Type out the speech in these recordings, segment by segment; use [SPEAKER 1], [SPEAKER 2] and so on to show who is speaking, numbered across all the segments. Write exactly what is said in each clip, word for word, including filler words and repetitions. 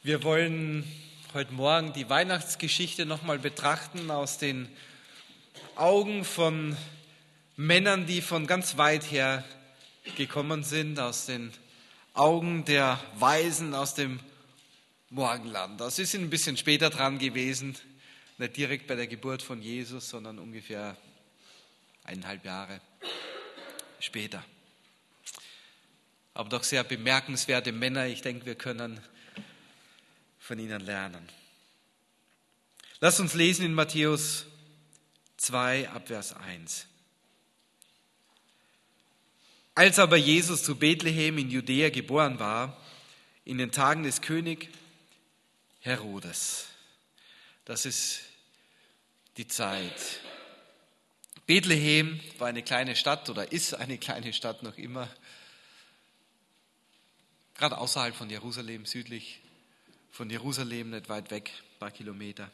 [SPEAKER 1] Wir wollen heute Morgen die Weihnachtsgeschichte nochmal betrachten aus den Augen von Männern, die von ganz weit her gekommen sind, aus den Augen der Weisen aus dem Morgenland. Das ist ein bisschen später dran gewesen, nicht direkt bei der Geburt von Jesus, sondern ungefähr eineinhalb Jahre später. Aber doch sehr bemerkenswerte Männer. Ich denke, wir können von ihnen lernen. Lasst uns lesen in Matthäus zwei, Abvers eins. Als aber Jesus zu Bethlehem in Judäa geboren war, in den Tagen des König Herodes. Das ist die Zeit. Bethlehem war eine kleine Stadt oder ist eine kleine Stadt noch immer, gerade außerhalb von Jerusalem, südlich von Jerusalem, nicht weit weg, ein paar Kilometer.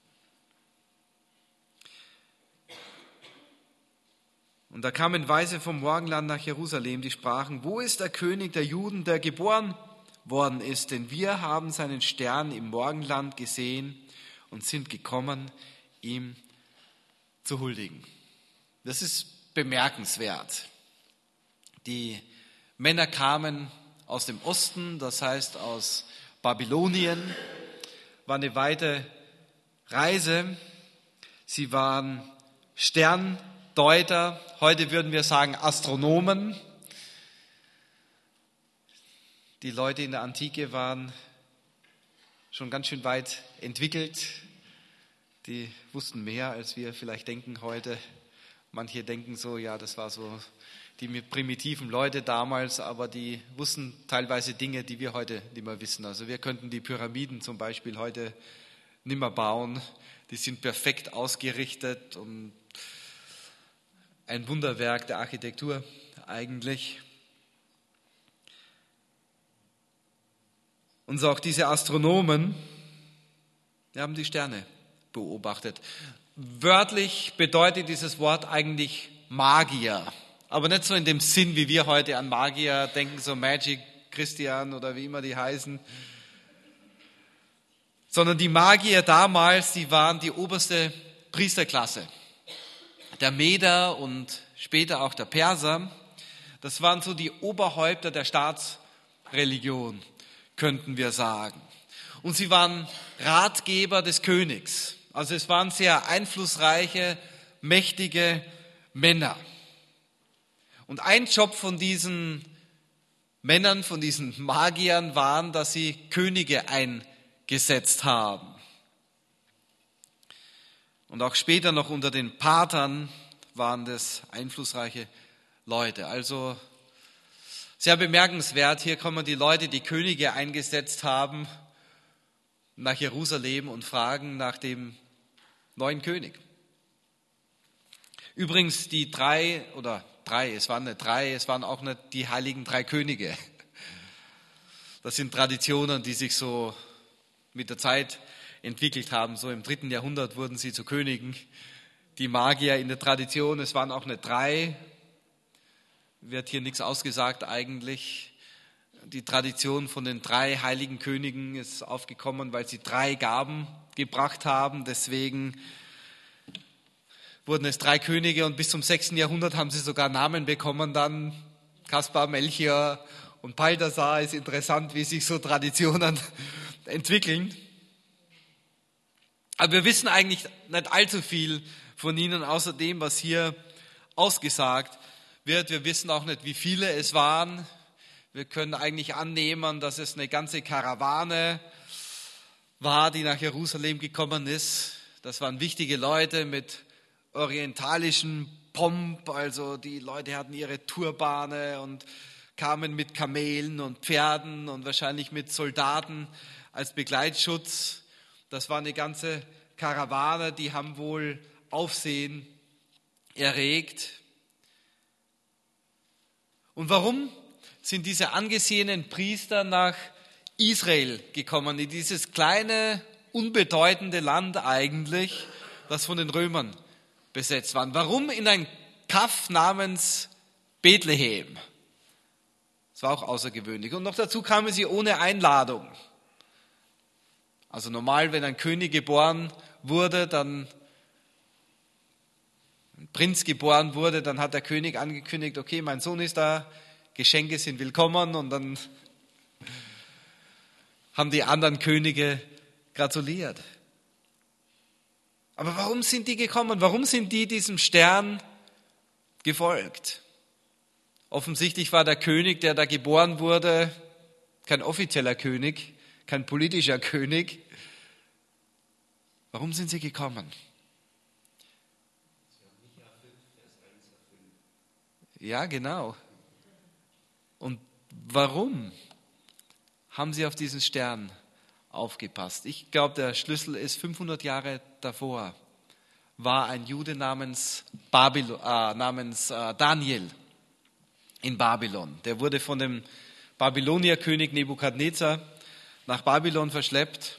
[SPEAKER 1] Und da kamen Weise vom Morgenland nach Jerusalem, die sprachen: Wo ist der König der Juden, der geboren worden ist? Denn wir haben seinen Stern im Morgenland gesehen und sind gekommen, ihm zu huldigen. Das ist bemerkenswert. Die Männer kamen aus dem Osten, das heißt aus Babylonien, war eine weite Reise. Sie waren Sterndeuter, heute würden wir sagen Astronomen. Die Leute in der Antike waren schon ganz schön weit entwickelt. Die wussten mehr, als wir vielleicht denken heute. Manche denken so, ja, das war so die primitiven Leute damals, aber die wussten teilweise Dinge, die wir heute nicht mehr wissen. Also wir könnten die Pyramiden zum Beispiel heute nicht mehr bauen. Die sind perfekt ausgerichtet und ein Wunderwerk der Architektur eigentlich. Und so auch diese Astronomen, die haben die Sterne beobachtet. Wörtlich bedeutet dieses Wort eigentlich Magier. Aber nicht so in dem Sinn, wie wir heute an Magier denken, so Magic Christian oder wie immer die heißen. Sondern die Magier damals, die waren die oberste Priesterklasse. Der Meder und später auch der Perser, das waren so die Oberhäupter der Staatsreligion, könnten wir sagen. Und sie waren Ratgeber des Königs. Also es waren sehr einflussreiche, mächtige Männer. Und ein Job von diesen Männern, von diesen Magiern waren, dass sie Könige eingesetzt haben. Und auch später noch unter den Pathern waren das einflussreiche Leute. Also sehr bemerkenswert, hier kommen die Leute, die Könige eingesetzt haben, nach Jerusalem und fragen nach dem neuen König. Übrigens die drei oder drei, es waren nicht drei, es waren auch nicht die heiligen drei Könige. Das sind Traditionen, die sich so mit der Zeit entwickelt haben. So im dritten Jahrhundert wurden sie zu Königen. Die Magier in der Tradition, es waren auch nicht drei, wird hier nichts ausgesagt eigentlich. Die Tradition von den drei heiligen Königen ist aufgekommen, weil sie drei Gaben gebracht haben. Deswegen wurden es drei Könige und bis zum sechsten Jahrhundert haben sie sogar Namen bekommen dann. Kaspar, Melchior und Balthasar. Ist interessant, wie sich so Traditionen entwickeln. Aber wir wissen eigentlich nicht allzu viel von ihnen, außer dem, was hier ausgesagt wird. Wir wissen auch nicht, wie viele es waren. Wir können eigentlich annehmen, dass es eine ganze Karawane war, die nach Jerusalem gekommen ist. Das waren wichtige Leute mit orientalischen Pomp, also die Leute hatten ihre Turbane und kamen mit Kamelen und Pferden und wahrscheinlich mit Soldaten als Begleitschutz. Das war eine ganze Karawane, die haben wohl Aufsehen erregt. Und warum sind diese angesehenen Priester nach Israel gekommen, in dieses kleine, unbedeutende Land eigentlich, das von den Römern besetzt war? Warum in ein Kaff namens Bethlehem? Das war auch außergewöhnlich. Und noch dazu kamen sie ohne Einladung. Also normal, wenn ein König geboren wurde, dann ein Prinz geboren wurde, dann hat der König angekündigt, okay, mein Sohn ist da, Geschenke sind willkommen, und dann haben die anderen Könige gratuliert. Aber warum sind die gekommen? Warum sind die diesem Stern gefolgt? Offensichtlich war der König, der da geboren wurde, kein offizieller König, kein politischer König. Warum sind sie gekommen? Ja, genau. Und warum haben sie auf diesen Stern aufgepasst? Ich glaube, der Schlüssel ist fünfhundert Jahre davor war ein Jude namens, Babylon, äh, namens äh, Daniel in Babylon. Der wurde von dem Babylonierkönig Nebukadnezar nach Babylon verschleppt.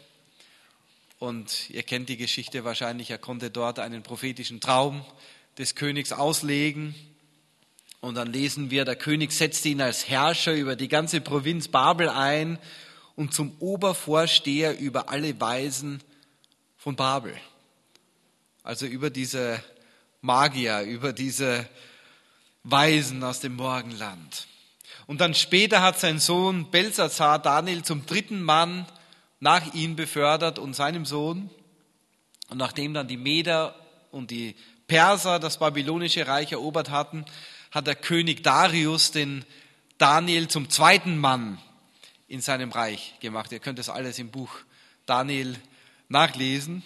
[SPEAKER 1] Und ihr kennt die Geschichte wahrscheinlich, er konnte dort einen prophetischen Traum des Königs auslegen. Und dann lesen wir, der König setzte ihn als Herrscher über die ganze Provinz Babel ein und zum Obervorsteher über alle Weisen von Babel. Also über diese Magier, über diese Weisen aus dem Morgenland. Und dann später hat sein Sohn Belsatzar Daniel zum dritten Mann nach ihm befördert und seinem Sohn. Und nachdem dann die Meder und die Perser das babylonische Reich erobert hatten, hat der König Darius den Daniel zum zweiten Mann in seinem Reich gemacht. Ihr könnt das alles im Buch Daniel nachlesen.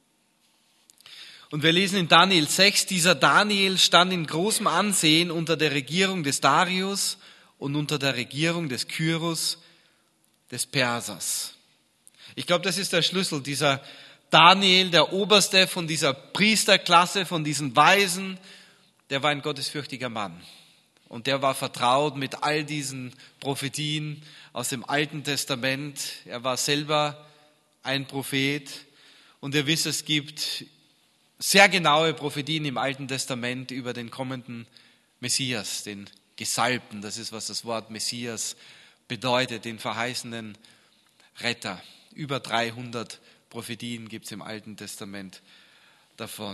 [SPEAKER 1] Und wir lesen in Daniel sechs, dieser Daniel stand in großem Ansehen unter der Regierung des Darius und unter der Regierung des Kyros, des Persers. Ich glaube, das ist der Schlüssel, dieser Daniel, der Oberste von dieser Priesterklasse, von diesen Weisen, der war ein gottesfürchtiger Mann. Und der war vertraut mit all diesen Prophetien aus dem Alten Testament. Er war selber ein Prophet. Und ihr wisst, es gibt sehr genaue Prophetien im Alten Testament über den kommenden Messias, den Gesalbten. Das ist, was das Wort Messias bedeutet, den verheißenen Retter. Über dreihundert Prophetien gibt es im Alten Testament davon.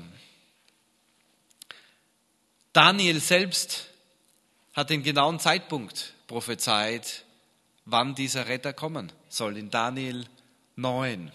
[SPEAKER 1] Daniel selbst hat den genauen Zeitpunkt prophezeit, wann dieser Retter kommen soll, in Daniel neun.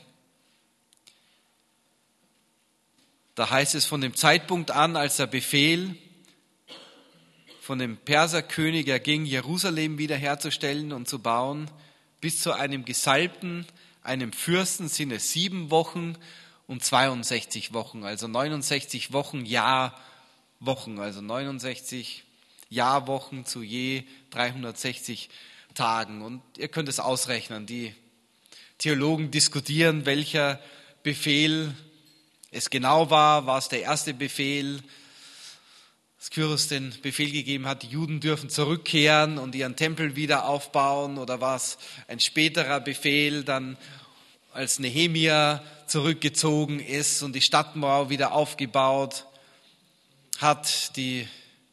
[SPEAKER 1] Da heißt es von dem Zeitpunkt an, als der Befehl von dem Perserkönig erging, Jerusalem wiederherzustellen und zu bauen, bis zu einem Gesalbten, einem Fürsten sind es sieben Wochen und zweiundsechzig Wochen, also neunundsechzig Wochen, Jahr, Wochen, also neunundsechzig Jahrwochen zu je dreihundertsechzig Tagen. Und ihr könnt es ausrechnen, die Theologen diskutieren, welcher Befehl es genau war. War es der erste Befehl, dass Kyros den Befehl gegeben hat, die Juden dürfen zurückkehren und ihren Tempel wieder aufbauen, oder war es ein späterer Befehl, dann als Nehemia zurückgezogen ist und die Stadtmauer wieder aufgebaut hat? Die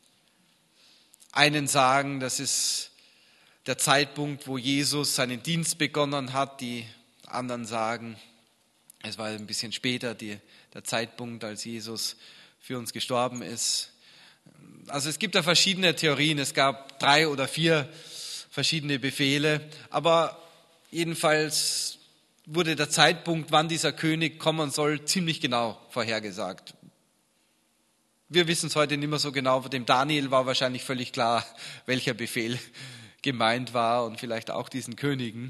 [SPEAKER 1] einen sagen, das ist der Zeitpunkt, wo Jesus seinen Dienst begonnen hat. Die anderen sagen, es war ein bisschen später, die, der Zeitpunkt, als Jesus für uns gestorben ist. Also es gibt da verschiedene Theorien. Es gab drei oder vier verschiedene Befehle. Aber jedenfalls wurde der Zeitpunkt, wann dieser König kommen soll, ziemlich genau vorhergesagt. Wir wissen es heute nicht mehr so genau. Dem Daniel war wahrscheinlich völlig klar, welcher Befehl gemeint war, und vielleicht auch diesen Königen.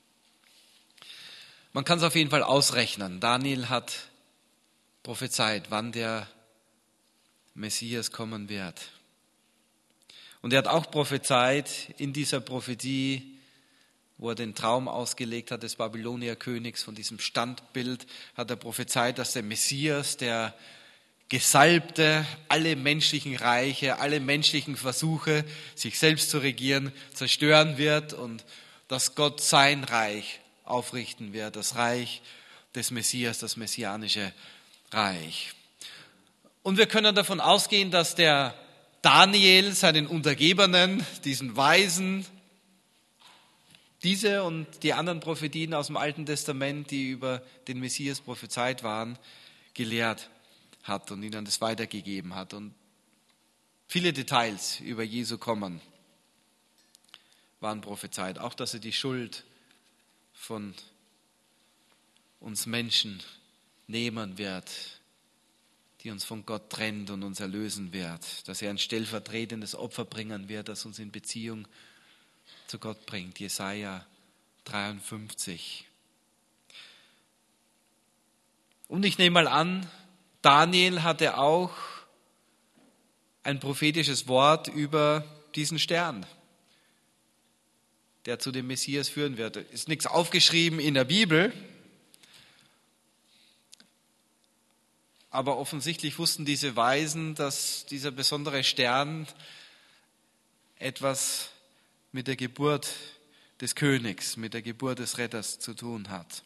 [SPEAKER 1] Man kann es auf jeden Fall ausrechnen. Daniel hat prophezeit, wann der Messias kommen wird. Und er hat auch prophezeit in dieser Prophetie, wo er den Traum ausgelegt hat des Babylonierkönigs, von diesem Standbild, hat er prophezeit, dass der Messias, der Gesalbte, alle menschlichen Reiche, alle menschlichen Versuche, sich selbst zu regieren, zerstören wird und dass Gott sein Reich aufrichten wird, das Reich des Messias, das messianische Reich. Und wir können davon ausgehen, dass der Daniel seinen Untergebenen, diesen Weisen, diese und die anderen Prophetien aus dem Alten Testament, die über den Messias prophezeit waren, gelehrt hat und ihnen das weitergegeben hat. Und viele Details über Jesu Kommen waren prophezeit. Auch, dass er die Schuld von uns Menschen nehmen wird, die uns von Gott trennt und uns erlösen wird. Dass er ein stellvertretendes Opfer bringen wird, das uns in Beziehung zu Gott bringt. Jesaja dreiundfünfzig. Und ich nehme mal an, Daniel hatte auch ein prophetisches Wort über diesen Stern, der zu dem Messias führen wird. Ist nichts aufgeschrieben in der Bibel, aber offensichtlich wussten diese Weisen, dass dieser besondere Stern etwas mit der Geburt des Königs, mit der Geburt des Retters zu tun hat.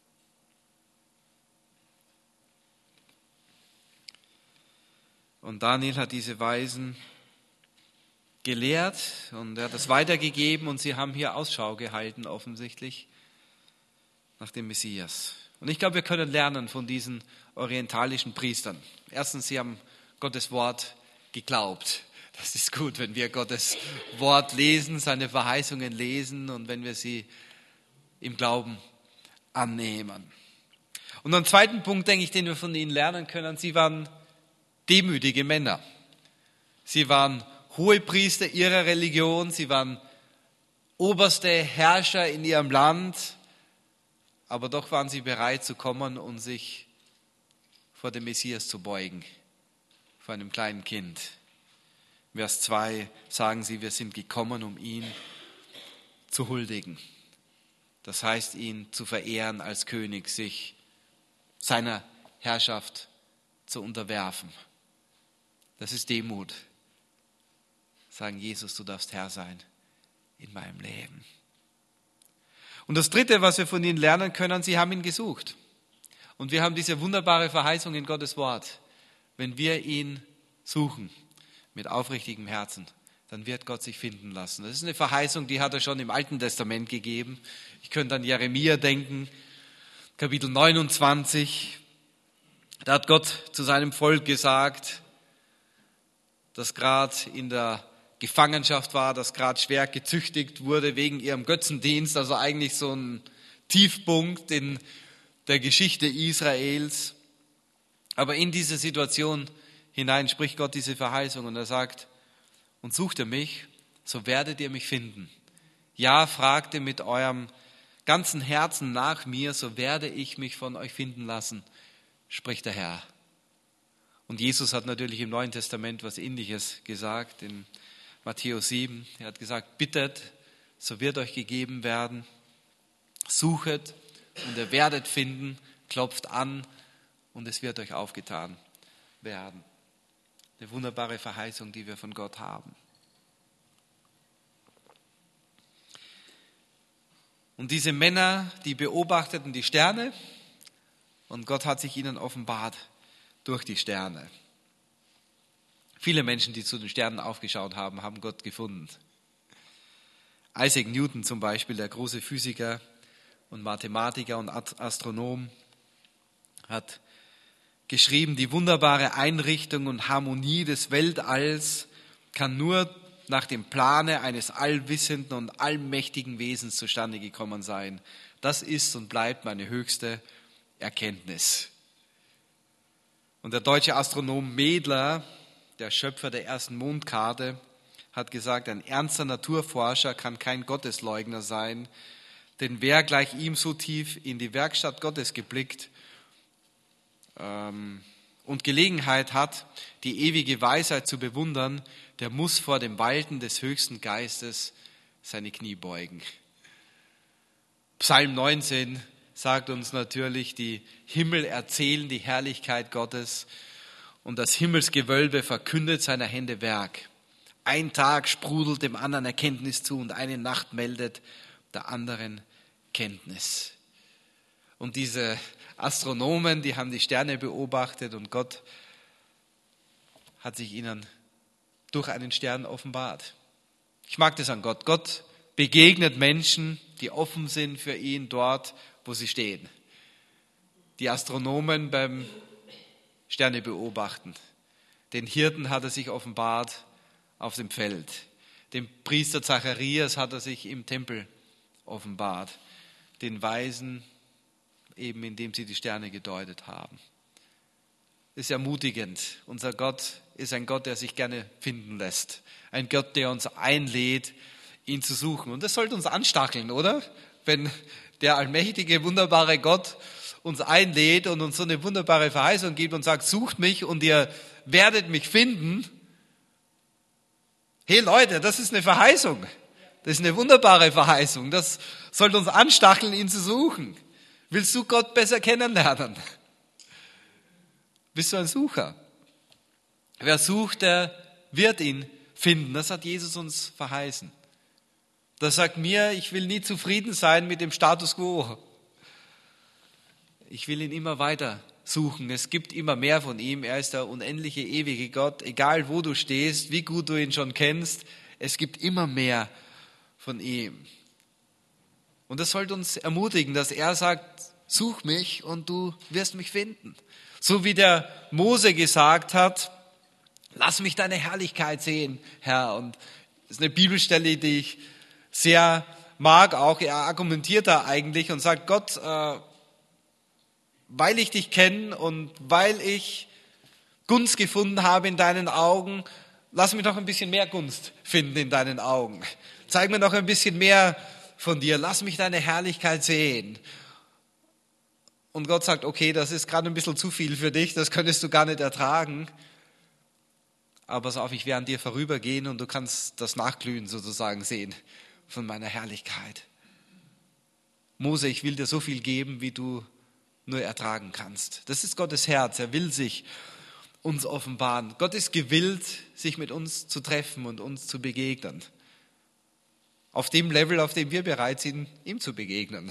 [SPEAKER 1] Und Daniel hat diese Weisen gelehrt und er hat es weitergegeben und sie haben hier Ausschau gehalten, offensichtlich, nach dem Messias. Und ich glaube, wir können lernen von diesen orientalischen Priestern. Erstens, sie haben Gottes Wort geglaubt. Das ist gut, wenn wir Gottes Wort lesen, seine Verheißungen lesen und wenn wir sie im Glauben annehmen. Und einen zweiten Punkt, denke ich, den wir von ihnen lernen können, sie waren demütige Männer. Sie waren Hohepriester ihrer Religion, sie waren oberste Herrscher in ihrem Land, aber doch waren sie bereit zu kommen und sich vor dem Messias zu beugen, vor einem kleinen Kind. Vers zwei sagen sie, wir sind gekommen, um ihn zu huldigen. Das heißt, ihn zu verehren als König, sich seiner Herrschaft zu unterwerfen. Das ist Demut. Sagen, Jesus, du darfst Herr sein in meinem Leben. Und das Dritte, was wir von ihnen lernen können, sie haben ihn gesucht. Und wir haben diese wunderbare Verheißung in Gottes Wort. Wenn wir ihn suchen mit aufrichtigem Herzen, dann wird Gott sich finden lassen. Das ist eine Verheißung, die hat er schon im Alten Testament gegeben. Ich könnte an Jeremia denken, Kapitel neunundzwanzig. Da hat Gott zu seinem Volk gesagt, das gerade in der Gefangenschaft war, das gerade schwer gezüchtigt wurde wegen ihrem Götzendienst, also eigentlich so ein Tiefpunkt in der Geschichte Israels. Aber in diese Situation hinein spricht Gott diese Verheißung und er sagt, und sucht ihr mich, so werdet ihr mich finden. Ja, fragt ihr mit eurem ganzen Herzen nach mir, so werde ich mich von euch finden lassen, spricht der Herr. Und Jesus hat natürlich im Neuen Testament was Ähnliches gesagt, in Matthäus sieben. Er hat gesagt, bittet, so wird euch gegeben werden, suchet und ihr werdet finden, klopft an und es wird euch aufgetan werden. Eine wunderbare Verheißung, die wir von Gott haben. Und diese Männer, die beobachteten die Sterne und Gott hat sich ihnen offenbart durch die Sterne. Viele Menschen, die zu den Sternen aufgeschaut haben, haben Gott gefunden. Isaac Newton zum Beispiel, der große Physiker und Mathematiker und Astronom, hat geschrieben, die wunderbare Einrichtung und Harmonie des Weltalls kann nur nach dem Plane eines allwissenden und allmächtigen Wesens zustande gekommen sein. Das ist und bleibt meine höchste Erkenntnis. Und der deutsche Astronom Mädler, der Schöpfer der ersten Mondkarte, hat gesagt, ein ernster Naturforscher kann kein Gottesleugner sein, denn wer gleich ihm so tief in die Werkstatt Gottes geblickt ähm, und Gelegenheit hat, die ewige Weisheit zu bewundern, der muss vor dem Walten des höchsten Geistes seine Knie beugen. Psalm neunzehn sagt uns natürlich, die Himmel erzählen die Herrlichkeit Gottes und das Himmelsgewölbe verkündet seiner Hände Werk. Ein Tag sprudelt dem anderen Erkenntnis zu und eine Nacht meldet der anderen Kenntnis. Und diese Astronomen, die haben die Sterne beobachtet und Gott hat sich ihnen durch einen Stern offenbart. Ich mag das an Gott. Gott begegnet Menschen die offen sind für ihn dort, wo sie stehen. Die Astronomen beim Sterne beobachten. Den Hirten hat er sich offenbart auf dem Feld. Dem Priester Zacharias hat er sich im Tempel offenbart. Den Weisen, eben indem sie die Sterne gedeutet haben. Ist ermutigend. Unser Gott ist ein Gott, der sich gerne finden lässt. Ein Gott, der uns einlädt, ihn zu suchen. Und das sollte uns anstacheln, oder? Wenn der allmächtige, wunderbare Gott uns einlädt und uns so eine wunderbare Verheißung gibt und sagt, sucht mich und ihr werdet mich finden. Hey Leute, das ist eine Verheißung. Das ist eine wunderbare Verheißung. Das sollte uns anstacheln, ihn zu suchen. Willst du Gott besser kennenlernen? Bist du ein Sucher? Wer sucht, der wird ihn finden. Das hat Jesus uns verheißen. Das sagt mir, ich will nie zufrieden sein mit dem Status quo. Ich will ihn immer weiter suchen. Es gibt immer mehr von ihm. Er ist der unendliche, ewige Gott. Egal wo du stehst, wie gut du ihn schon kennst, es gibt immer mehr von ihm. Und das sollte uns ermutigen, dass er sagt, such mich und du wirst mich finden. So wie der Mose gesagt hat, lass mich deine Herrlichkeit sehen, Herr. Und das ist eine Bibelstelle, die ich sehr mag auch. Er argumentiert da eigentlich und sagt, Gott, äh, weil ich dich kenne und weil ich Gunst gefunden habe in deinen Augen, lass mich noch ein bisschen mehr Gunst finden in deinen Augen. Zeig mir noch ein bisschen mehr von dir. Lass mich deine Herrlichkeit sehen. Und Gott sagt, okay, das ist gerade ein bisschen zu viel für dich, das könntest du gar nicht ertragen. Aber pass auf, ich werde an dir vorübergehen und du kannst das Nachglühen sozusagen sehen von meiner Herrlichkeit. Mose, ich will dir so viel geben, wie du nur ertragen kannst. Das ist Gottes Herz. Er will sich uns offenbaren. Gott ist gewillt, sich mit uns zu treffen und uns zu begegnen. Auf dem Level, auf dem wir bereit sind, ihm zu begegnen.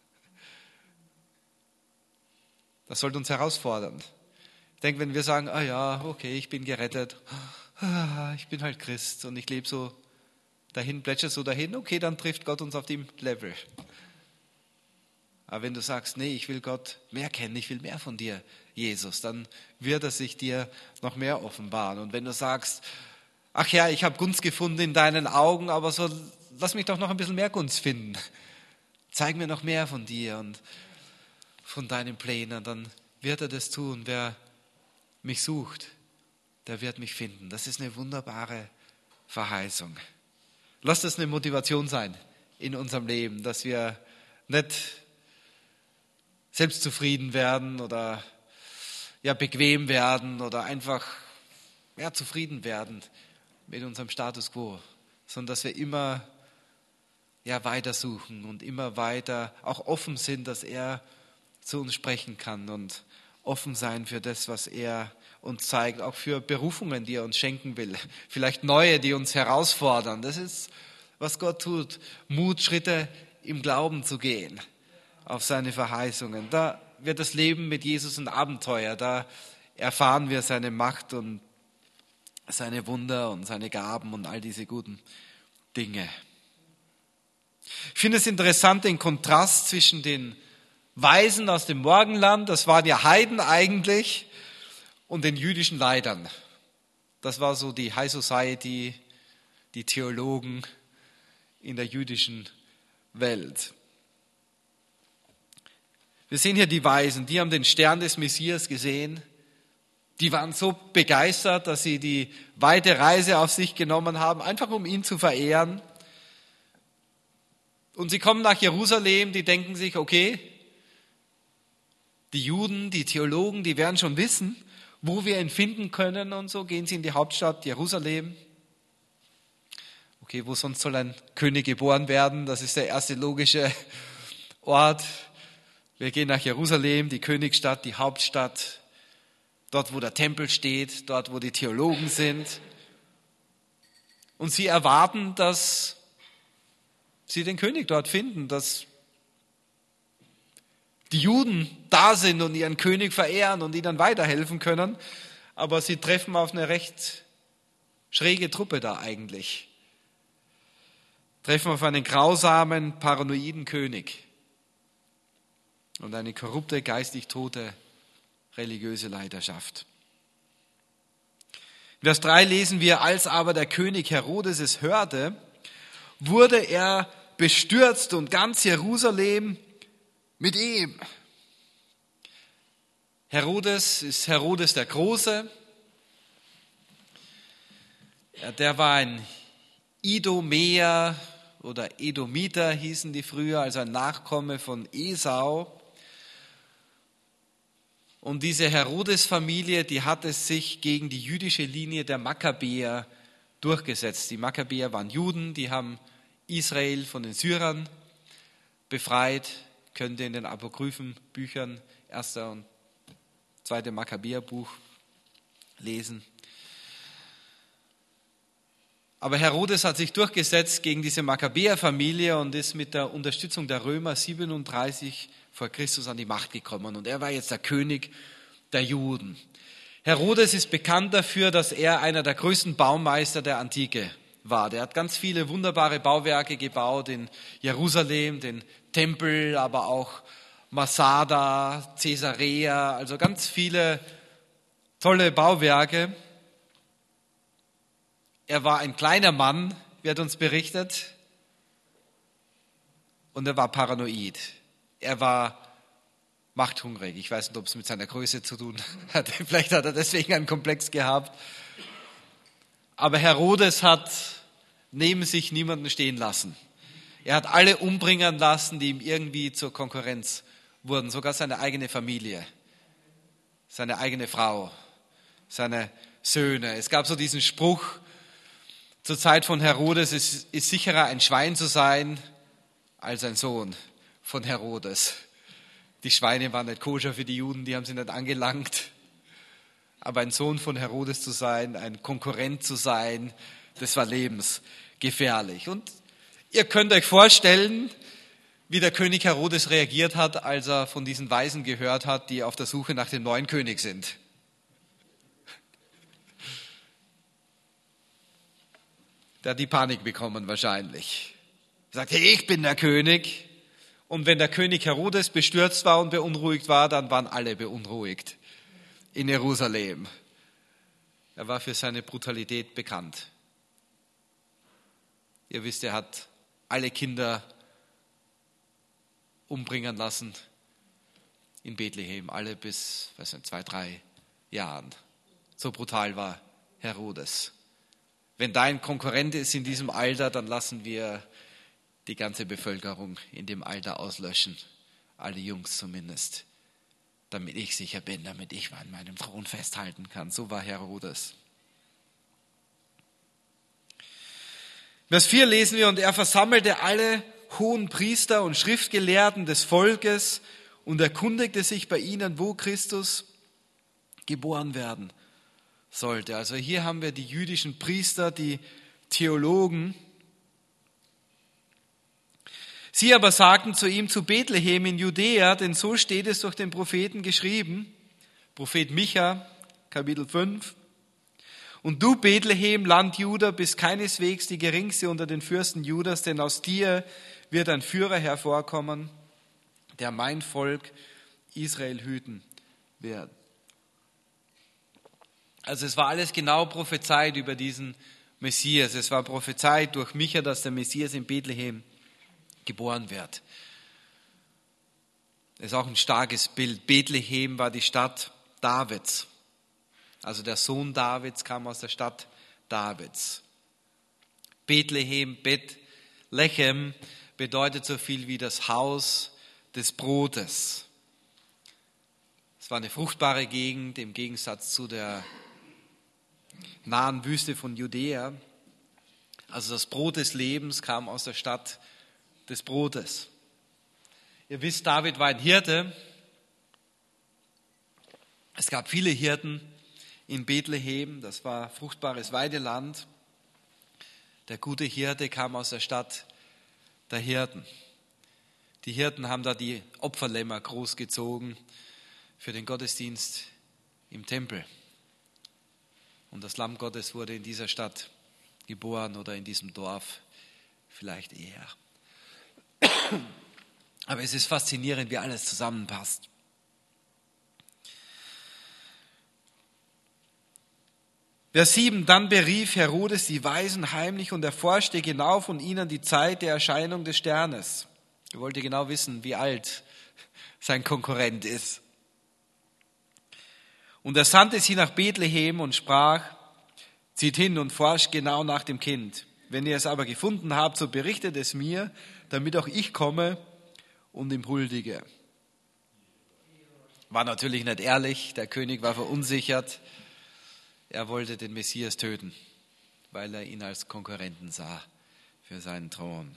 [SPEAKER 1] Das sollte uns herausfordern. Ich denke, wenn wir sagen, ah ja, okay, ich bin gerettet, ich bin halt Christ und ich lebe so dahin, plätscher so dahin, okay, dann trifft Gott uns auf dem Level. Aber wenn du sagst, nee, ich will Gott mehr kennen, ich will mehr von dir, Jesus, dann wird er sich dir noch mehr offenbaren. Und wenn du sagst, ach ja, ich habe Gunst gefunden in deinen Augen, aber so lass mich doch noch ein bisschen mehr Gunst finden. Zeig mir noch mehr von dir und von deinen Plänen, dann wird er das tun. Wer mich sucht, der wird mich finden. Das ist eine wunderbare Verheißung. Lass das eine Motivation sein in unserem Leben, dass wir nicht selbstzufrieden werden oder ja, bequem werden oder einfach ja, zufrieden werden mit unserem Status quo, sondern dass wir immer ja, weiter suchen und immer weiter auch offen sind, dass er zu uns sprechen kann und offen sein für das, was er uns zeigt, auch für Berufungen, die er uns schenken will. Vielleicht neue, die uns herausfordern. Das ist, was Gott tut. Mut, Schritte im Glauben zu gehen auf seine Verheißungen. Da wird das Leben mit Jesus ein Abenteuer. Da erfahren wir seine Macht und seine Wunder und seine Gaben und all diese guten Dinge. Ich finde es interessant, den Kontrast zwischen den Weisen aus dem Morgenland, das waren ja Heiden eigentlich, und den jüdischen Leitern. Das war so die High Society, die Theologen in der jüdischen Welt. Wir sehen hier die Weisen, die haben den Stern des Messias gesehen. Die waren so begeistert, dass sie die weite Reise auf sich genommen haben, einfach um ihn zu verehren. Und sie kommen nach Jerusalem, die denken sich, okay, die Juden, die Theologen, die werden schon wissen, wo wir ihn finden können und so. Gehen sie in die Hauptstadt Jerusalem. Okay, wo sonst soll ein König geboren werden? Das ist der erste logische Ort. Wir gehen nach Jerusalem, die Königsstadt, die Hauptstadt. Dort, wo der Tempel steht, dort, wo die Theologen sind. Und sie erwarten, dass sie den König dort finden, dass die Juden da sind und ihren König verehren und ihnen weiterhelfen können. Aber sie treffen auf eine recht schräge Truppe da eigentlich. treffen wir auf einen grausamen, paranoiden König und eine korrupte, geistig tote, religiöse Leiterschaft. In Vers drei lesen wir, als aber der König Herodes es hörte, wurde er bestürzt und ganz Jerusalem mit ihm. Herodes ist Herodes der Große. Ja, der war ein Idumäer oder Edomiter hießen die früher, also ein Nachkomme von Esau. Und diese Herodes-Familie, die hat es sich gegen die jüdische Linie der Makkabäer durchgesetzt. Die Makkabäer waren Juden, die haben Israel von den Syrern befreit. Könnt ihr in den Apokryphen-Büchern, erster und zweiter Makkabäerbuch lesen. Aber Herodes hat sich durchgesetzt gegen diese Makkabäer-Familie und ist mit der Unterstützung der Römer siebenunddreißig vor Christus an die Macht gekommen. Und er war jetzt der König der Juden. Herodes ist bekannt dafür, dass er einer der größten Baumeister der Antike war. Der hat ganz viele wunderbare Bauwerke gebaut in Jerusalem, den Tempel, aber auch Masada, Caesarea, also ganz viele tolle Bauwerke. Er war ein kleiner Mann, wird uns berichtet, und er war paranoid. Er war machthungrig. Ich weiß nicht, ob es mit seiner Größe zu tun hatte. Vielleicht hat er deswegen einen Komplex gehabt. Aber Herodes hat neben sich niemanden stehen lassen. Er hat alle umbringen lassen, die ihm irgendwie zur Konkurrenz wurden. Sogar seine eigene Familie, seine eigene Frau, seine Söhne. Es gab so diesen Spruch zur Zeit von Herodes, es ist sicherer ein Schwein zu sein als ein Sohn von Herodes. Die Schweine waren nicht koscher für die Juden, die haben sie nicht angelangt. Aber ein Sohn von Herodes zu sein, ein Konkurrent zu sein, das war lebensgefährlich. Und ihr könnt euch vorstellen, wie der König Herodes reagiert hat, als er von diesen Weisen gehört hat, die auf der Suche nach dem neuen König sind. Der hat die Panik bekommen wahrscheinlich. Er sagt, hey, ich bin der König. Und wenn der König Herodes bestürzt war und beunruhigt war, dann waren alle beunruhigt in Jerusalem. Er war für seine Brutalität bekannt. Ihr wisst, er hat alle Kinder umbringen lassen in Bethlehem, alle bis, weiß nicht, zwei, drei Jahren. So brutal war Herodes. Wenn dein Konkurrent ist in diesem Alter, dann lassen wir die ganze Bevölkerung in dem Alter auslöschen. Alle Jungs zumindest. Damit ich sicher bin, damit ich an meinem Thron festhalten kann. So war Herodes. Vers vier lesen wir, und er versammelte alle hohen Priester und Schriftgelehrten des Volkes und erkundigte sich bei ihnen, wo Christus geboren werden sollte. Also hier haben wir die jüdischen Priester, die Theologen. Sie aber sagten zu ihm, zu Bethlehem in Judäa, denn so steht es durch den Propheten geschrieben, Prophet Micha, Kapitel fünf. Und du, Bethlehem, Land Juda, bist keineswegs die geringste unter den Fürsten Judas, denn aus dir wird ein Führer hervorkommen, der mein Volk Israel hüten wird. Also es war alles genau prophezeit über diesen Messias. Es war prophezeit durch Micha, dass der Messias in Bethlehem geboren wird. Das ist auch ein starkes Bild. Bethlehem war die Stadt Davids. Also der Sohn Davids kam aus der Stadt Davids. Bethlehem, Bethlehem bedeutet so viel wie das Haus des Brotes. Es war eine fruchtbare Gegend im Gegensatz zu der nahen Wüste von Judäa. Also das Brot des Lebens kam aus der Stadt des Brotes. Ihr wisst, David war ein Hirte. Es gab viele Hirten in Bethlehem. Das war fruchtbares Weideland. Der gute Hirte kam aus der Stadt der Hirten. Die Hirten haben da die Opferlämmer großgezogen für den Gottesdienst im Tempel. Und das Lamm Gottes wurde in dieser Stadt geboren oder in diesem Dorf vielleicht eher. Aber es ist faszinierend, wie alles zusammenpasst. Vers sieben, dann berief Herodes die Weisen heimlich und erforschte genau von ihnen die Zeit der Erscheinung des Sternes. Er wollte genau wissen, wie alt sein Konkurrent ist. Und er sandte sie nach Bethlehem und sprach, zieht hin und forscht genau nach dem Kind. Wenn ihr es aber gefunden habt, so berichtet es mir, damit auch ich komme und ihm huldige. War natürlich nicht ehrlich, der König war verunsichert. Er wollte den Messias töten, weil er ihn als Konkurrenten sah für seinen Thron.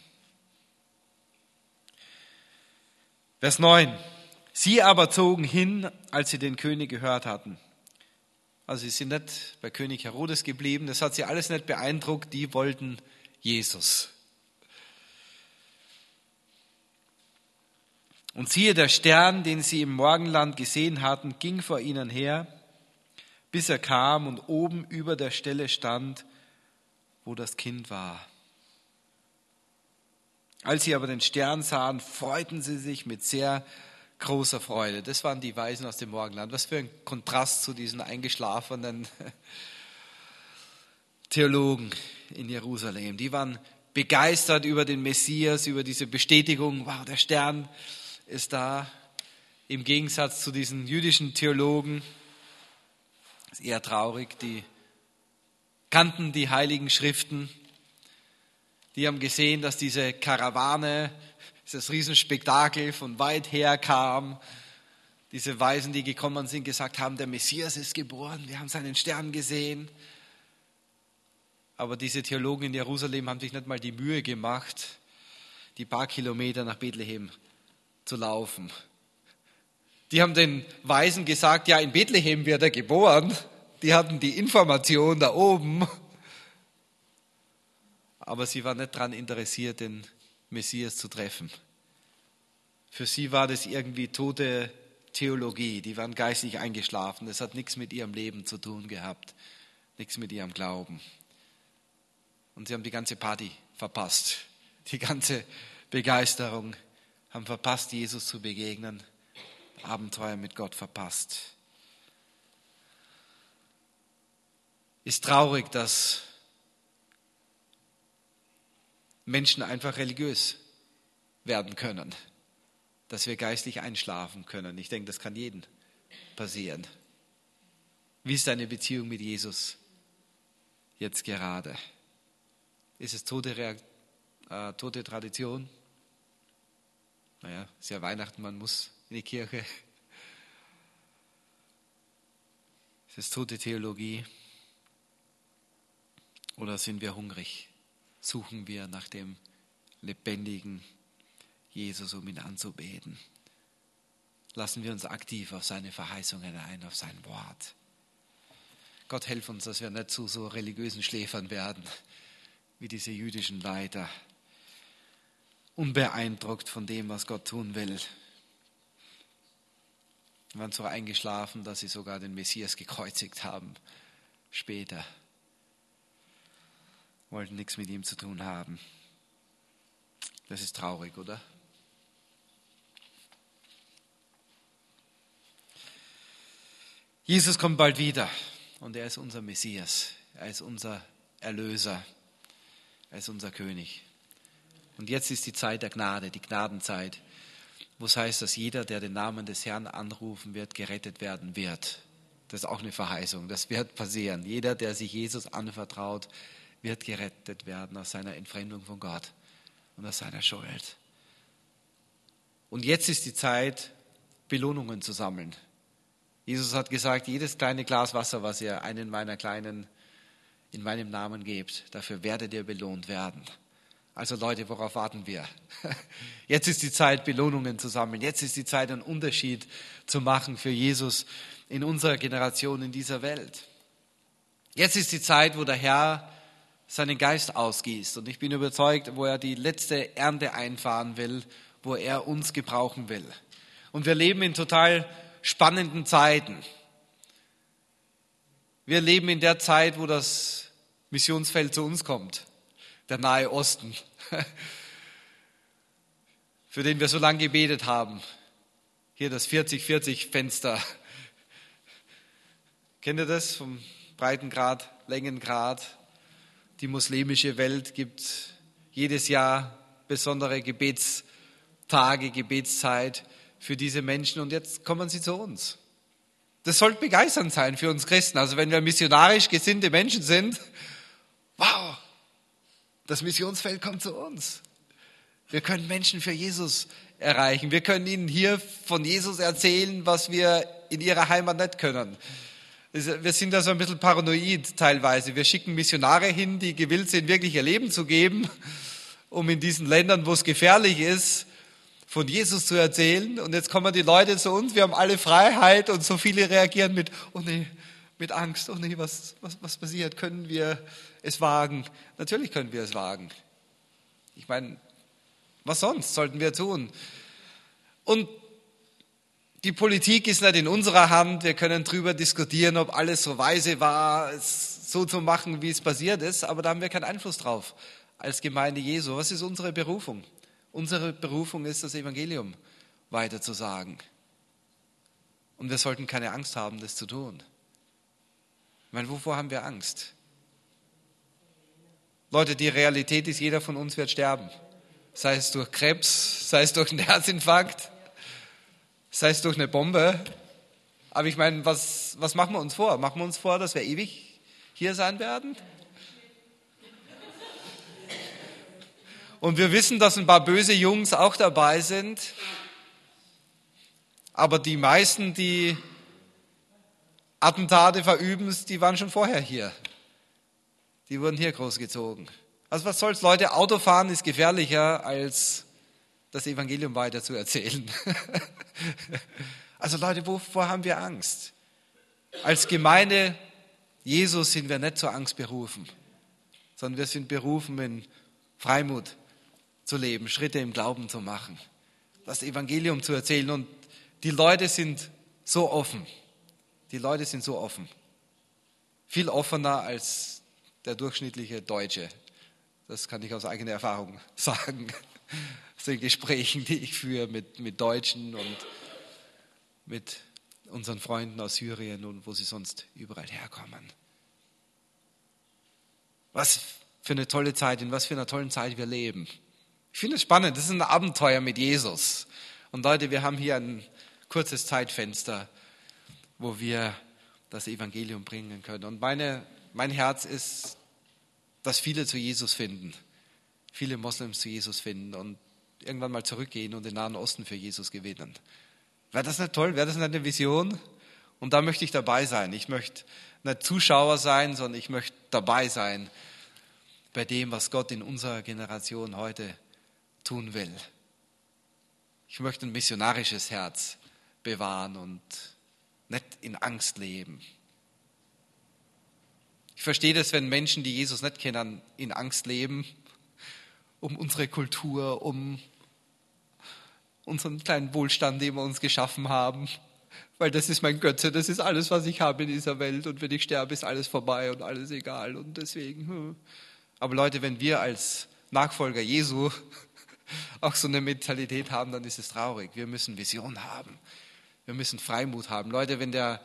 [SPEAKER 1] Vers neun. Sie aber zogen hin, als sie den König gehört hatten. Also sie sind nicht bei König Herodes geblieben, das hat sie alles nicht beeindruckt, die wollten Jesus. Und siehe, der Stern, den sie im Morgenland gesehen hatten, ging vor ihnen her, bis er kam und oben über der Stelle stand, wo das Kind war. Als sie aber den Stern sahen, freuten sie sich mit sehr großer Freude. Das waren die Weisen aus dem Morgenland. Was für ein Kontrast zu diesen eingeschlafenen Theologen in Jerusalem. Die waren begeistert über den Messias, über diese Bestätigung, wow, der Stern ist da. Im Gegensatz zu diesen jüdischen Theologen, ist eher traurig, die kannten die Heiligen Schriften, die haben gesehen, dass diese Karawane, dieses Riesenspektakel von weit her kam, diese Weisen, die gekommen sind, gesagt haben, der Messias ist geboren, wir haben seinen Stern gesehen. Aber diese Theologen in Jerusalem haben sich nicht mal die Mühe gemacht, die paar Kilometer nach Bethlehem zu laufen. Die haben den Weisen gesagt, ja, in Bethlehem wird er geboren. Die hatten die Information da oben. Aber sie waren nicht daran interessiert, den Messias zu treffen. Für sie war das irgendwie tote Theologie. Die waren geistig eingeschlafen. Das hat nichts mit ihrem Leben zu tun gehabt. Nichts mit ihrem Glauben. Und sie haben die ganze Party verpasst. Die ganze Begeisterung, haben verpasst, Jesus zu begegnen. Abenteuer mit Gott verpasst. Ist traurig, dass Menschen einfach religiös werden können, dass wir geistlich einschlafen können. Ich denke, das kann jedem passieren. Wie ist deine Beziehung mit Jesus jetzt gerade? Ist es tote, Reakt- äh, tote Tradition? Naja, ist ja Weihnachten, man muss in die Kirche. Ist es tote Theologie? Oder sind wir hungrig? Suchen wir nach dem lebendigen Jesus, um ihn anzubeten? Lassen wir uns aktiv auf seine Verheißungen ein, auf sein Wort. Gott helf uns, dass wir nicht zu so religiösen Schläfern werden, wie diese jüdischen Leiter. Unbeeindruckt von dem, was Gott tun will. Sie waren so eingeschlafen, dass sie sogar den Messias gekreuzigt haben. Später. Wollten nichts mit ihm zu tun haben. Das ist traurig, oder? Jesus kommt bald wieder und er ist unser Messias. Er ist unser Erlöser. Er ist unser König. Und jetzt ist die Zeit der Gnade, die Gnadenzeit, wo es heißt, dass jeder, der den Namen des Herrn anrufen wird, gerettet werden wird. Das ist auch eine Verheißung, das wird passieren. Jeder, der sich Jesus anvertraut, wird gerettet werden aus seiner Entfremdung von Gott und aus seiner Schuld. Und jetzt ist die Zeit, Belohnungen zu sammeln. Jesus hat gesagt, jedes kleine Glas Wasser, was ihr einen meiner Kleinen in meinem Namen gebt, dafür werdet ihr belohnt werden. Also Leute, worauf warten wir? Jetzt ist die Zeit, Belohnungen zu sammeln. Jetzt ist die Zeit, einen Unterschied zu machen für Jesus in unserer Generation, in dieser Welt. Jetzt ist die Zeit, wo der Herr seinen Geist ausgießt. Und ich bin überzeugt, wo er die letzte Ernte einfahren will, wo er uns gebrauchen will. Und wir leben in total spannenden Zeiten. Wir leben in der Zeit, wo das Missionsfeld zu uns kommt. Der Nahe Osten. für den wir so lange gebetet haben. Hier das vierzig vierzig Fenster. Kennt ihr das vom Breitengrad, Längengrad? Die muslimische Welt gibt jedes Jahr besondere Gebetstage, Gebetszeit für diese Menschen und jetzt kommen sie zu uns. Das sollte begeisternd sein für uns Christen. Also wenn wir missionarisch gesinnte Menschen sind, wow, das Missionsfeld kommt zu uns. Wir können Menschen für Jesus erreichen. Wir können ihnen hier von Jesus erzählen, was wir in ihrer Heimat nicht können. Wir sind da so ein bisschen paranoid teilweise. Wir schicken Missionare hin, die gewillt sind, wirklich ihr Leben zu geben, um in diesen Ländern, wo es gefährlich ist, von Jesus zu erzählen. Und jetzt kommen die Leute zu uns, wir haben alle Freiheit und so viele reagieren mit, oh nee, mit Angst, oh nee, was, was, was passiert? Können wir es wagen? Natürlich können wir es wagen. Ich meine, was sonst sollten wir tun? Und die Politik ist nicht in unserer Hand. Wir können darüber diskutieren, ob alles so weise war, es so zu machen, wie es passiert ist. Aber da haben wir keinen Einfluss drauf als Gemeinde Jesu. Was ist unsere Berufung? Unsere Berufung ist, das Evangelium weiterzusagen. Und wir sollten keine Angst haben, das zu tun. Ich meine, wovor haben wir Angst? Leute, die Realität ist, jeder von uns wird sterben. Sei es durch Krebs, sei es durch einen Herzinfarkt, sei es durch eine Bombe. Aber ich meine, was, was machen wir uns vor? Machen wir uns vor, dass wir ewig hier sein werden? Und wir wissen, dass ein paar böse Jungs auch dabei sind. Aber die meisten, die Attentate verüben, die waren schon vorher hier. Die wurden hier großgezogen. Also was soll's, Leute, Autofahren ist gefährlicher, als das Evangelium weiter zu erzählen. Also Leute, wovor haben wir Angst? Als Gemeinde Jesus sind wir nicht zur Angst berufen, sondern wir sind berufen, in Freimut zu leben, Schritte im Glauben zu machen, das Evangelium zu erzählen. Und die Leute sind so offen. Die Leute sind so offen. Viel offener als der durchschnittliche Deutsche. Das kann ich aus eigener Erfahrung sagen. Aus den Gesprächen, die ich führe mit, mit Deutschen und mit unseren Freunden aus Syrien und wo sie sonst überall herkommen. Was für eine tolle Zeit, in was für einer tollen Zeit wir leben. Ich finde es spannend, das ist ein Abenteuer mit Jesus. Und Leute, wir haben hier ein kurzes Zeitfenster, wo wir das Evangelium bringen können. Und meine, mein Herz ist, dass viele zu Jesus finden, viele Moslems zu Jesus finden und irgendwann mal zurückgehen und den Nahen Osten für Jesus gewinnen. Wäre das nicht toll? Wäre das nicht eine Vision? Und da möchte ich dabei sein. Ich möchte nicht Zuschauer sein, sondern ich möchte dabei sein bei dem, was Gott in unserer Generation heute tun will. Ich möchte ein missionarisches Herz bewahren und nicht in Angst leben. Ich verstehe das, wenn Menschen, die Jesus nicht kennen, in Angst leben, um unsere Kultur, um unseren kleinen Wohlstand, den wir uns geschaffen haben. Weil das ist mein Götze, das ist alles, was ich habe in dieser Welt. Und wenn ich sterbe, ist alles vorbei und alles egal. Und deswegen. Hm. Aber Leute, wenn wir als Nachfolger Jesu auch so eine Mentalität haben, dann ist es traurig. Wir müssen Vision haben. Wir müssen Freimut haben. Leute, wenn der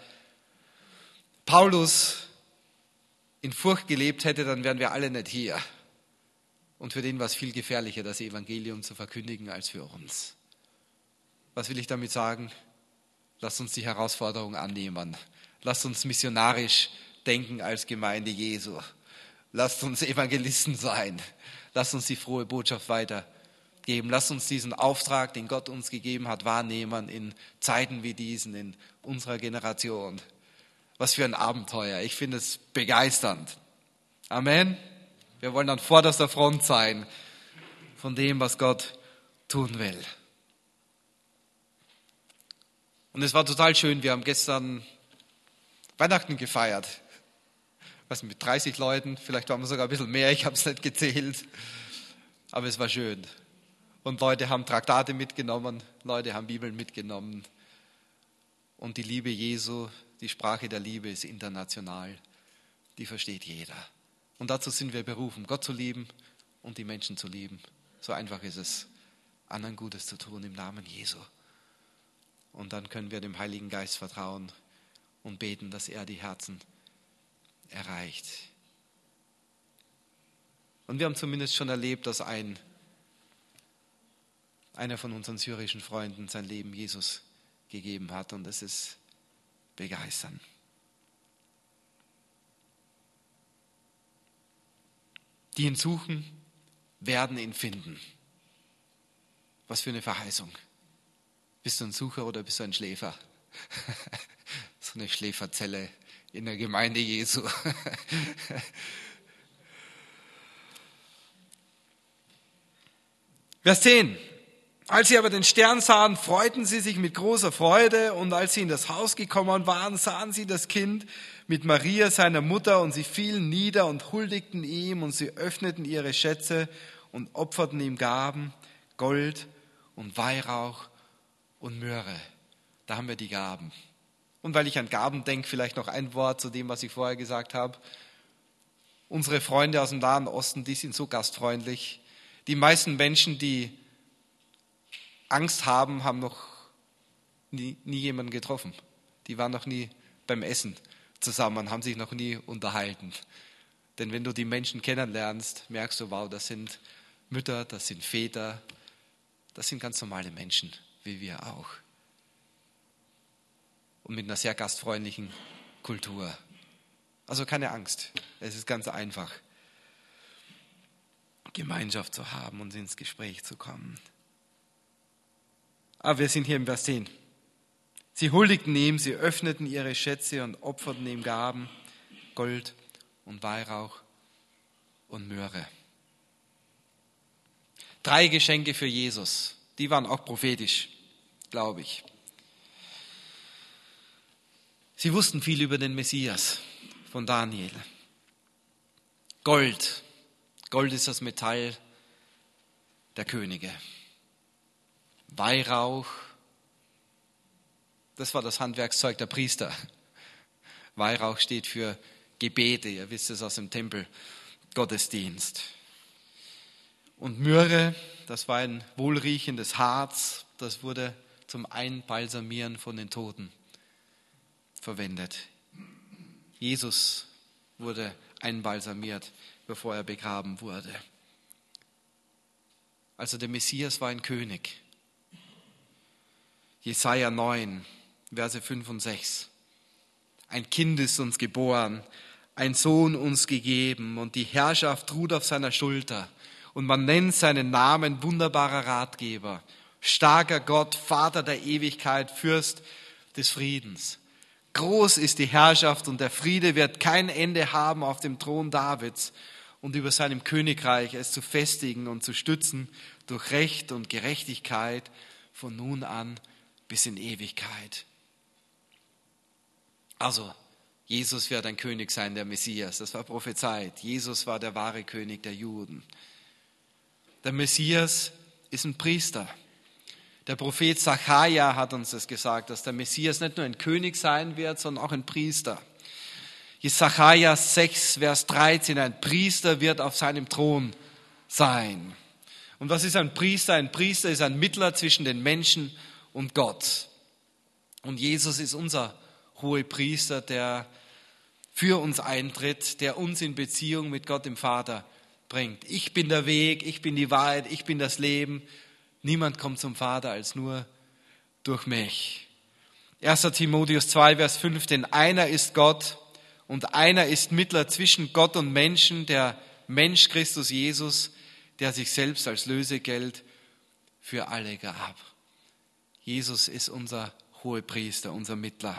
[SPEAKER 1] Paulus in Furcht gelebt hätte, dann wären wir alle nicht hier. Und für den war es viel gefährlicher, das Evangelium zu verkündigen, als für uns. Was will ich damit sagen? Lasst uns die Herausforderung annehmen. Lasst uns missionarisch denken als Gemeinde Jesu. Lasst uns Evangelisten sein. Lasst uns die frohe Botschaft weitergeben. Lasst uns diesen Auftrag, den Gott uns gegeben hat, wahrnehmen in Zeiten wie diesen, in unserer Generation. Was für ein Abenteuer. Ich finde es begeisternd. Amen. Wir wollen an vorderster Front sein von dem, was Gott tun will. Und es war total schön. Wir haben gestern Weihnachten gefeiert. Was mit dreißig Leuten, vielleicht waren wir sogar ein bisschen mehr, ich habe es nicht gezählt. Aber es war schön. Und Leute haben Traktate mitgenommen, Leute haben Bibeln mitgenommen. Und die Liebe Jesu, die Sprache der Liebe ist international. Die versteht jeder. Und dazu sind wir berufen, Gott zu lieben und die Menschen zu lieben. So einfach ist es, anderen Gutes zu tun im Namen Jesu. Und dann können wir dem Heiligen Geist vertrauen und beten, dass er die Herzen erreicht. Und wir haben zumindest schon erlebt, dass ein, einer von unseren syrischen Freunden sein Leben Jesus gegeben hat. Und es ist begeisternd. Die ihn suchen, werden ihn finden. Was für eine Verheißung. Bist du ein Sucher oder bist du ein Schläfer? So eine Schläferzelle in der Gemeinde Jesu. Vers zehn. Als sie aber den Stern sahen, freuten sie sich mit großer Freude, und als sie in das Haus gekommen waren, sahen sie das Kind mit Maria, seiner Mutter, und sie fielen nieder und huldigten ihm, und sie öffneten ihre Schätze und opferten ihm Gaben, Gold und Weihrauch und Myrrhe. Da haben wir die Gaben. Und weil ich an Gaben denke, vielleicht noch ein Wort zu dem, was ich vorher gesagt habe. Unsere Freunde aus dem Nahen Osten, die sind so gastfreundlich. Die meisten Menschen, die Angst haben, haben noch nie, nie jemanden getroffen. Die waren noch nie beim Essen zusammen, haben sich noch nie unterhalten. Denn wenn du die Menschen kennenlernst, merkst du, wow, das sind Mütter, das sind Väter, das sind ganz normale Menschen, wie wir auch. Und mit einer sehr gastfreundlichen Kultur. Also keine Angst, es ist ganz einfach, Gemeinschaft zu haben und ins Gespräch zu kommen. Aber wir sind hier im Vers zehn. Sie huldigten ihm, sie öffneten ihre Schätze und opferten ihm Gaben, Gold und Weihrauch und Myrrhe. Drei Geschenke für Jesus, die waren auch prophetisch, glaube ich. Sie wussten viel über den Messias von Daniel. Gold, Gold ist das Metall der Könige. Weihrauch, das war das Handwerkszeug der Priester. Weihrauch steht für Gebete, ihr wisst es aus dem Tempelgottesdienst. Und Myrrhe, das war ein wohlriechendes Harz, das wurde zum Einbalsamieren von den Toten verwendet. Jesus wurde einbalsamiert, bevor er begraben wurde. Also der Messias war ein König. Jesaja neun, Verse fünf und sechs. Ein Kind ist uns geboren, ein Sohn uns gegeben, und die Herrschaft ruht auf seiner Schulter. Und man nennt seinen Namen wunderbarer Ratgeber, starker Gott, Vater der Ewigkeit, Fürst des Friedens. Groß ist die Herrschaft, und der Friede wird kein Ende haben auf dem Thron Davids und über seinem Königreich, es zu festigen und zu stützen durch Recht und Gerechtigkeit von nun an bis in Ewigkeit. Also, Jesus wird ein König sein, der Messias. Das war prophezeit. Jesus war der wahre König der Juden. Der Messias ist ein Priester. Der Prophet Sacharja hat uns das gesagt, dass der Messias nicht nur ein König sein wird, sondern auch ein Priester. Sacharja sechs, Vers dreizehn, ein Priester wird auf seinem Thron sein. Und was ist ein Priester? Ein Priester ist ein Mittler zwischen den Menschen und Gott. Und Jesus ist unser Hohepriester, der für uns eintritt, der uns in Beziehung mit Gott dem Vater bringt. Ich bin der Weg, ich bin die Wahrheit, ich bin das Leben. Niemand kommt zum Vater als nur durch mich. erster Timotheus zwei, Vers fünf, denn einer ist Gott und einer ist Mittler zwischen Gott und Menschen, der Mensch Christus Jesus, der sich selbst als Lösegeld für alle gab. Jesus ist unser Hohepriester, unser Mittler.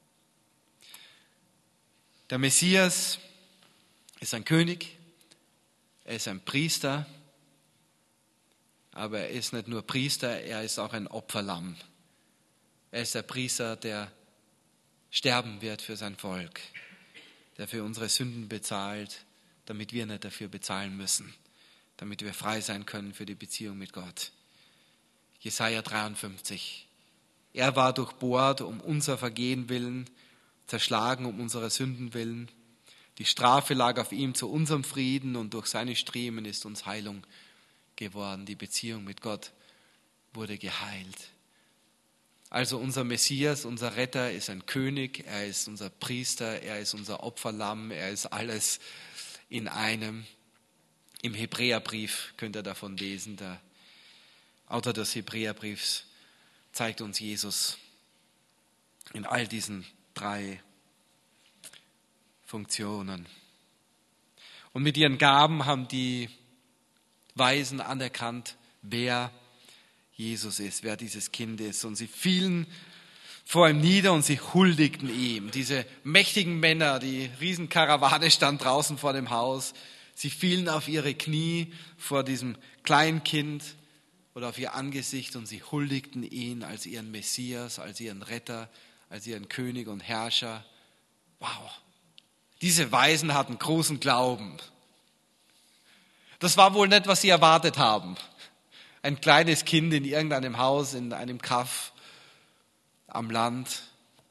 [SPEAKER 1] Der Messias ist ein König, er ist ein Priester, aber er ist nicht nur Priester, er ist auch ein Opferlamm. Er ist der Priester, der sterben wird für sein Volk, der für unsere Sünden bezahlt, damit wir nicht dafür bezahlen müssen, damit wir frei sein können für die Beziehung mit Gott. Jesaja dreiundfünfzig. Er war durchbohrt um unser Vergehen willen, zerschlagen um unsere Sünden willen. Die Strafe lag auf ihm zu unserem Frieden und durch seine Striemen ist uns Heilung geworden. Die Beziehung mit Gott wurde geheilt. Also unser Messias, unser Retter ist ein König, er ist unser Priester, er ist unser Opferlamm, er ist alles in einem. Im Hebräerbrief könnt ihr davon lesen, der Autor des Hebräerbriefs zeigt uns Jesus in all diesen drei Funktionen. Und mit ihren Gaben haben die Weisen anerkannt, wer Jesus ist, wer dieses Kind ist. Und sie fielen vor ihm nieder und sie huldigten ihm. Diese mächtigen Männer, die Riesenkarawane stand draußen vor dem Haus. Sie fielen auf ihre Knie vor diesem kleinen Kind oder auf ihr Angesicht und sie huldigten ihn als ihren Messias, als ihren Retter, als ihren König und Herrscher. Wow! Diese Weisen hatten großen Glauben. Das war wohl nicht, was sie erwartet haben. Ein kleines Kind in irgendeinem Haus, in einem Kaff am Land.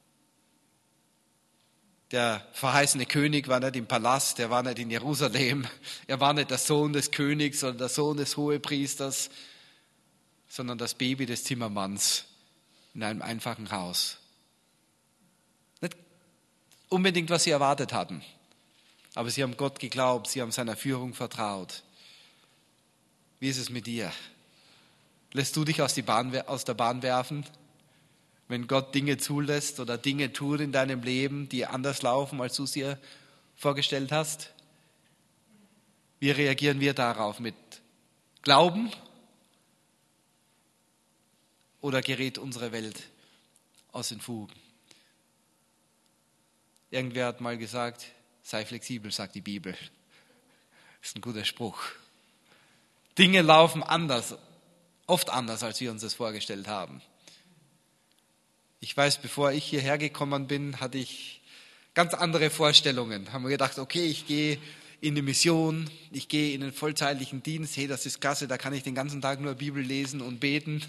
[SPEAKER 1] Der verheißene König war nicht im Palast, er war nicht in Jerusalem. Er war nicht der Sohn des Königs oder der Sohn des Hohepriesters, sondern das Baby des Zimmermanns in einem einfachen Haus. Nicht unbedingt, was sie erwartet hatten, aber sie haben Gott geglaubt, sie haben seiner Führung vertraut. Wie ist es mit dir? Lässt du dich aus, die Bahn, aus der Bahn werfen, wenn Gott Dinge zulässt oder Dinge tut in deinem Leben, die anders laufen, als du es dir vorgestellt hast? Wie reagieren wir darauf? Mit Glauben? Oder gerät unsere Welt aus den Fugen? Irgendwer hat mal gesagt, sei flexibel, sagt die Bibel. Das ist ein guter Spruch. Dinge laufen anders, oft anders, als wir uns das vorgestellt haben. Ich weiß, bevor ich hierher gekommen bin, hatte ich ganz andere Vorstellungen. Haben wir gedacht, okay, ich gehe in die Mission, ich gehe in den vollzeitlichen Dienst. Hey, das ist klasse, da kann ich den ganzen Tag nur Bibel lesen und beten.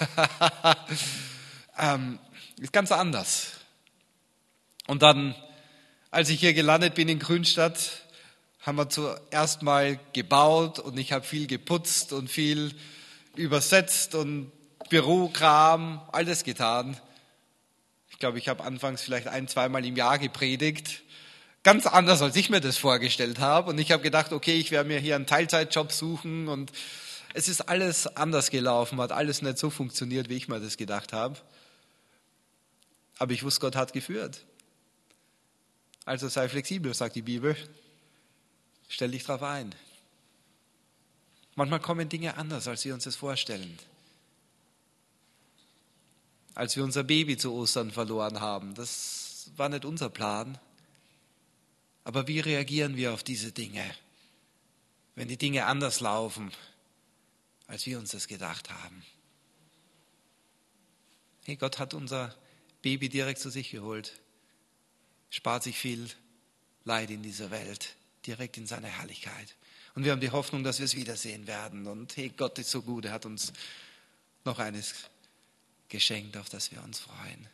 [SPEAKER 1] ähm, ist ganz anders. Und dann, als ich hier gelandet bin in Grünstadt, haben wir zuerst mal gebaut und ich habe viel geputzt und viel übersetzt und Bürokram, alles getan. Ich glaube, ich habe anfangs vielleicht ein-, zweimal im Jahr gepredigt. Ganz anders, als ich mir das vorgestellt habe. Und ich habe gedacht, okay, ich werde mir hier einen Teilzeitjob suchen. Und es ist alles anders gelaufen, hat alles nicht so funktioniert, wie ich mir das gedacht habe. Aber ich wusste, Gott hat geführt. Also sei flexibel, sagt die Bibel. Stell dich drauf ein. Manchmal kommen Dinge anders, als wir uns das vorstellen. Als wir unser Baby zu Ostern verloren haben, das war nicht unser Plan. Aber wie reagieren wir auf diese Dinge, wenn die Dinge anders laufen, als wir uns das gedacht haben? Hey, Gott hat unser Baby direkt zu sich geholt, spart sich viel Leid in dieser Welt, direkt in seine Herrlichkeit. Und wir haben die Hoffnung, dass wir es wiedersehen werden. Und hey, Gott ist so gut, er hat uns noch eines geschenkt, auf das wir uns freuen.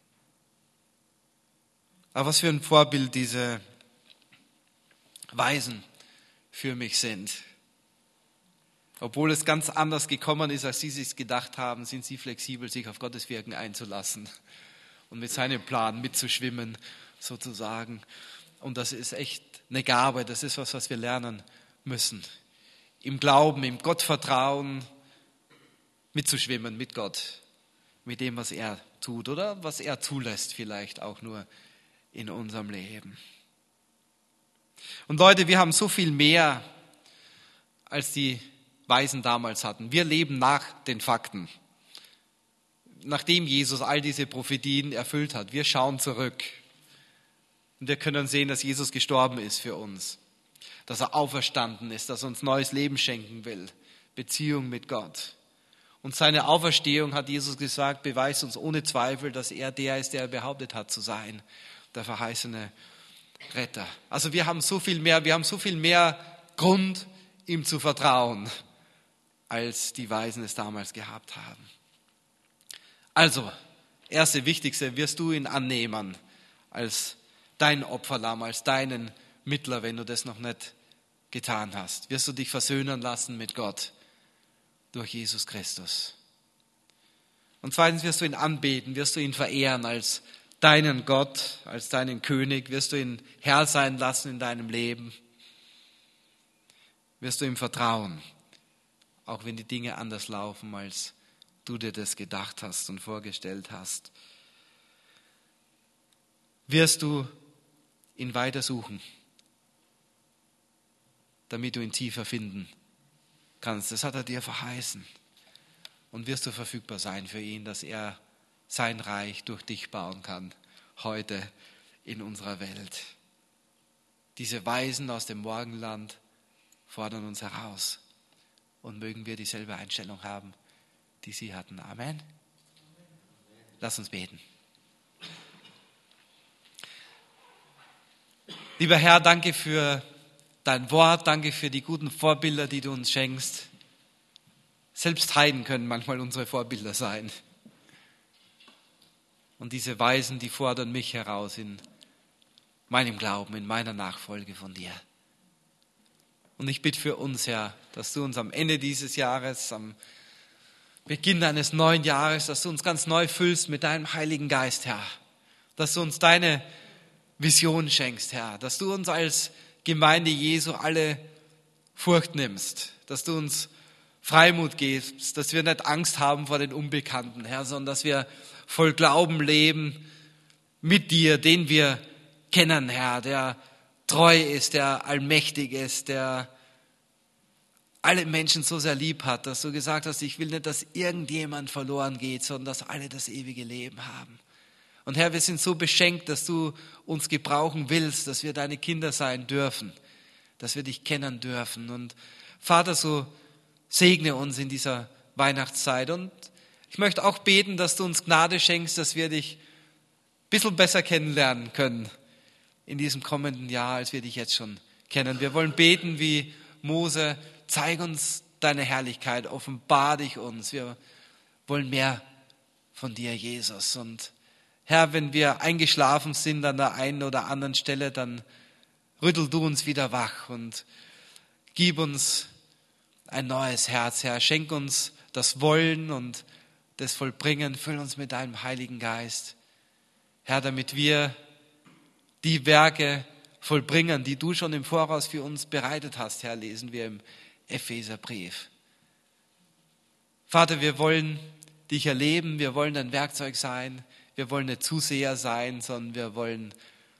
[SPEAKER 1] Aber was für ein Vorbild diese Weisen für mich sind. Obwohl es ganz anders gekommen ist, als sie sich gedacht haben, sind sie flexibel, sich auf Gottes Wirken einzulassen und mit seinem Plan mitzuschwimmen, sozusagen. Und das ist echt eine Gabe, das ist was, was wir lernen müssen. Im Glauben, im Gottvertrauen mitzuschwimmen mit Gott, mit dem, was er tut oder was er zulässt vielleicht auch nur in unserem Leben. Und Leute, wir haben so viel mehr, als die Weisen damals hatten. Wir leben nach den Fakten. Nachdem Jesus all diese Prophetien erfüllt hat, wir schauen zurück. Und wir können sehen, dass Jesus gestorben ist für uns. Dass er auferstanden ist, dass er uns neues Leben schenken will. Beziehung mit Gott. Und seine Auferstehung, hat Jesus gesagt, beweist uns ohne Zweifel, dass er der ist, der er behauptet hat zu sein. Der verheißene Retter. Also wir haben so viel mehr, wir haben so viel mehr Grund, ihm zu vertrauen, als die Weisen es damals gehabt haben. Also, erste Wichtigste, wirst du ihn annehmen als dein Opferlamm, als deinen Mittler, wenn du das noch nicht getan hast. Wirst du dich versöhnen lassen mit Gott durch Jesus Christus. Und zweitens wirst du ihn anbeten, wirst du ihn verehren als deinen Gott, als deinen König, wirst du ihn Herr sein lassen in deinem Leben, wirst du ihm vertrauen, auch wenn die Dinge anders laufen, als du dir das gedacht hast und vorgestellt hast. Wirst du ihn weiter suchen, damit du ihn tiefer finden kannst. Das hat er dir verheißen. Und wirst du verfügbar sein für ihn, dass er sein Reich durch dich bauen kann, heute in unserer Welt. Diese Weisen aus dem Morgenland fordern uns heraus. Und mögen wir dieselbe Einstellung haben, die sie hatten. Amen. Lass uns beten. Lieber Herr, danke für dein Wort, danke für die guten Vorbilder, die du uns schenkst. Selbst Heiden können manchmal unsere Vorbilder sein. Und diese Weisen, die fordern mich heraus in meinem Glauben, in meiner Nachfolge von dir. Und ich bitte für uns, Herr, dass du uns am Ende dieses Jahres, am Beginn eines neuen Jahres, dass du uns ganz neu füllst mit deinem Heiligen Geist, Herr. Dass du uns deine Vision schenkst, Herr. Dass du uns als Gemeinde Jesu alle Furcht nimmst. Dass du uns Freimut gibst, dass wir nicht Angst haben vor den Unbekannten, Herr, sondern dass wir voll Glauben leben mit dir, den wir kennen, Herr, der treu ist, der allmächtig ist, der alle Menschen so sehr lieb hat, dass du gesagt hast, ich will nicht, dass irgendjemand verloren geht, sondern dass alle das ewige Leben haben. Und Herr, wir sind so beschenkt, dass du uns gebrauchen willst, dass wir deine Kinder sein dürfen, dass wir dich kennen dürfen. Und Vater, so segne uns in dieser Weihnachtszeit. Und ich möchte auch beten, dass du uns Gnade schenkst, dass wir dich ein bisschen besser kennenlernen können in diesem kommenden Jahr, als wir dich jetzt schon kennen. Wir wollen beten wie Mose, zeig uns deine Herrlichkeit, offenbar dich uns. Wir wollen mehr von dir, Jesus. Und Herr, wenn wir eingeschlafen sind an der einen oder anderen Stelle, dann rüttel du uns wieder wach und gib uns ein neues Herz, Herr. Schenk uns das Wollen und das Vollbringen. Füll uns mit deinem Heiligen Geist, Herr, damit wir die Werke vollbringen, die du schon im Voraus für uns bereitet hast, Herr, lesen wir im Epheserbrief. Vater, wir wollen dich erleben, wir wollen dein Werkzeug sein, wir wollen nicht Zuseher sein, sondern wir wollen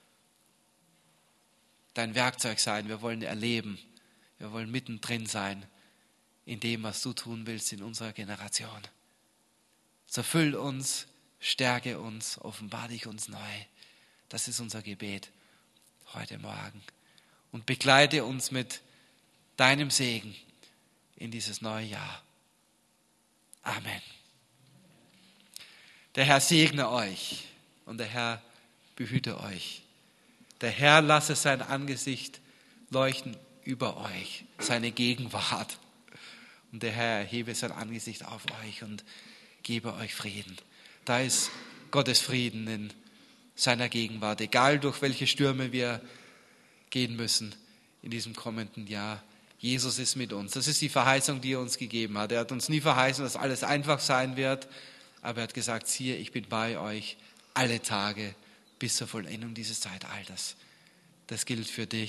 [SPEAKER 1] dein Werkzeug sein, wir wollen erleben, wir wollen mittendrin sein in dem, was du tun willst in unserer Generation. So füll uns, stärke uns, offenbar dich uns neu. Das ist unser Gebet heute Morgen. Und begleite uns mit deinem Segen in dieses neue Jahr. Amen. Der Herr segne euch und der Herr behüte euch. Der Herr lasse sein Angesicht leuchten über euch, seine Gegenwart. Und der Herr erhebe sein Angesicht auf euch und gebe euch Frieden. Da ist Gottes Frieden in seiner Gegenwart, egal durch welche Stürme wir gehen müssen in diesem kommenden Jahr. Jesus ist mit uns. Das ist die Verheißung, die er uns gegeben hat. Er hat uns nie verheißen, dass alles einfach sein wird, aber er hat gesagt, siehe, ich bin bei euch alle Tage bis zur Vollendung dieses Zeitalters. Das gilt für dich.